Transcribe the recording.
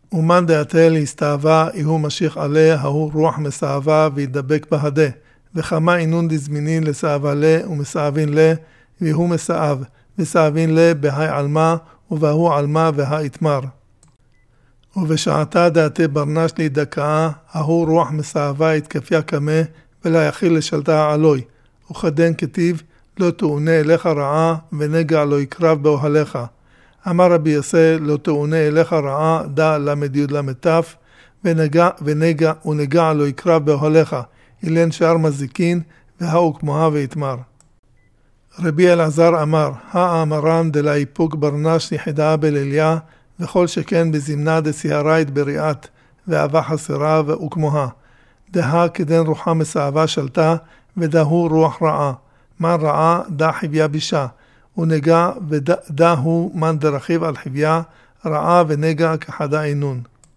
ומן דעתה להסתאבה, איהו משיך עליה, ההוא רוח מסאבה וידבק בהדה. וכמה אינון דזמינין לסאבה לה ומסאבין לה, ואיהו מסאב, וסאבין לה בהי עלמה, ובהו עלמה והי יתמר. ובשעתה דעתה ברנש להידכאה, ההוא רוח מסאבה התקפיה כמה, ולא יחיל לשלטה עלוי. וכדן כתיב, לא תאונה אליך רעה, ונגע לא יקרב באוהליך. אמר רבי יוסי, לא תאונה אליך רעה, דע למד יוד למד תף, ונגע לא יקרב באוהליך. אילן שער מזיקין, והאו כמוה ויתמר. רבי אלעזר אמר, האמרן דלה איפוק ברנש יחידה בליליה, וכל שכן בזמנה דסיהרית בריאת, ואהבה חסרה וכמוה. דהה כדן רוחה מסאבה שלטה, ודהו רוח רעה. מן רעה דה חביה בישה, ונגע ודהו מן דרכיב על חביה, רעה ונגע כחדה אינון.